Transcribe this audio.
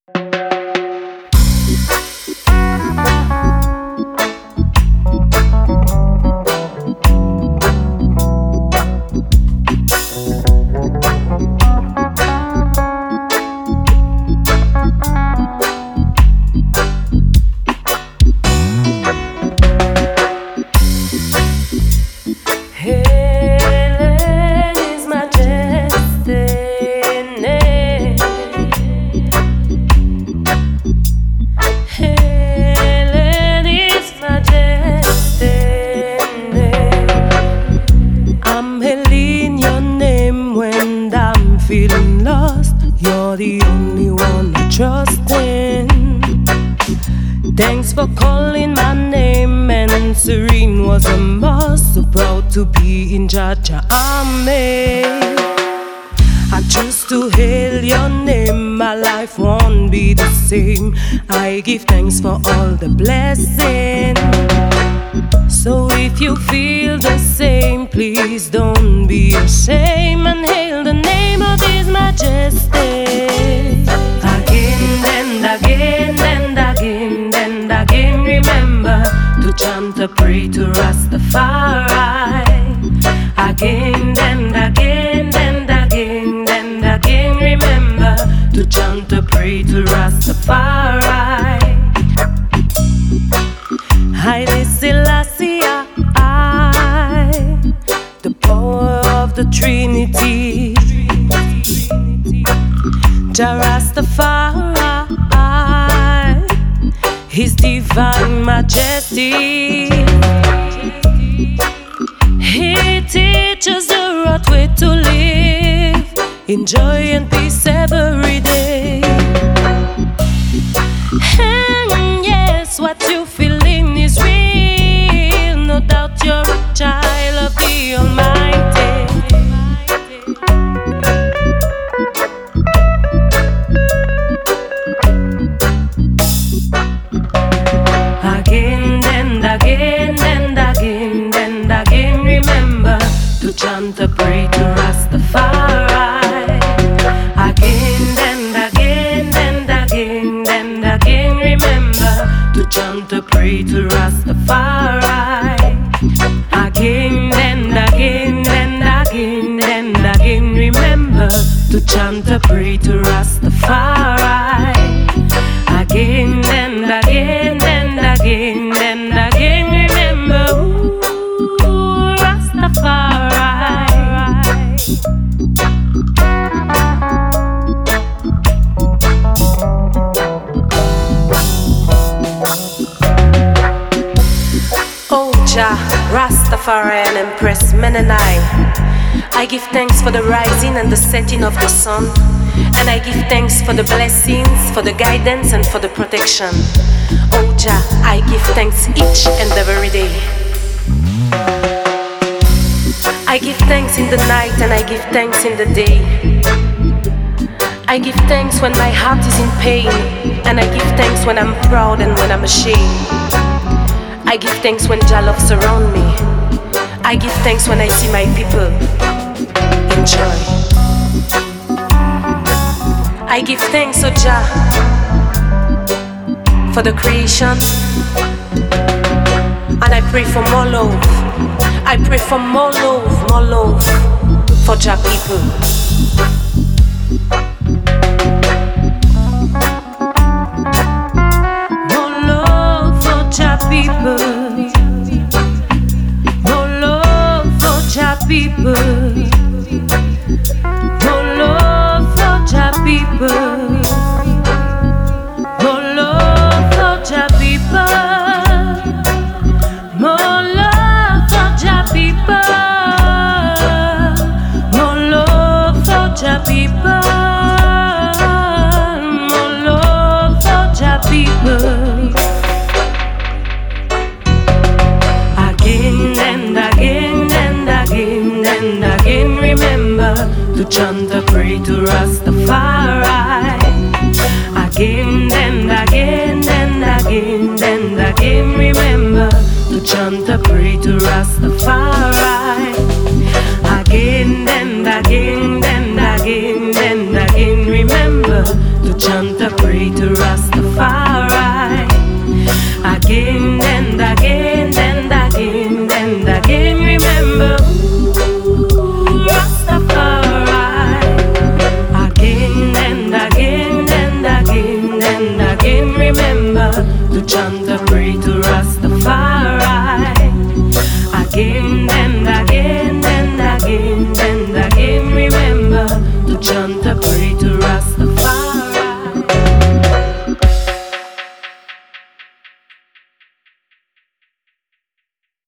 You're the only one I trust in. Thanks for calling my name. Answering was a must. So proud to be in Jaja Army. I choose to hail your name. My life won't be the same. I give thanks for all the blessings. So if you feel the same, please don't be ashamed and hail the name of His Majesty. Again and again and again and again, remember to chant a pray to Rastafari. Again and again and again and again, remember to chant a pray to Rastafari. Haile Selassie, the power of the Trinity, Jah Rastafari, His divine majesty. He teaches the right way to live in joy and peace every day. And yes, what you feeling is real. No doubt you're a child of the Almighty. Again and again and again and again, remember to chant a pray to Rastafari. Again and again and again and again, remember to chant a pray to Rastafari. Again and again and again and again, remember to chant a pray to Rastafari. Again and again and again and again, remember Rastafari. Oh Jah, Rastafari and Empress Menenai, I give thanks for the rising and the setting of the sun. And I give thanks for the blessings, for the guidance and for the protection. Oh Jah, I give thanks each and every day. I give thanks in the night and I give thanks in the day. I give thanks when my heart is in pain, and I give thanks when I'm proud and when I'm ashamed. I give thanks when Jah love surround me. I give thanks when I see my people in joy. I give thanks, O Jah, for the creation, and I pray for more love. I pray for more love for Jah people. More love for Jah people. More love for Jah people. More love for Jah people. More love for Jah people. More love for Jah people. More love for Jah people. More love for Jah people. Again and again and again and again, remember to chant a pray to Rastafari. Again and again and again and again, remember to chant a pray to Rastafari. Again and again and again and again, remember remember to chant a pray to Rastafari. Again and again and again and again, remember Rastafari. Again and again and again and again, remember to chant a pray to Rastafari.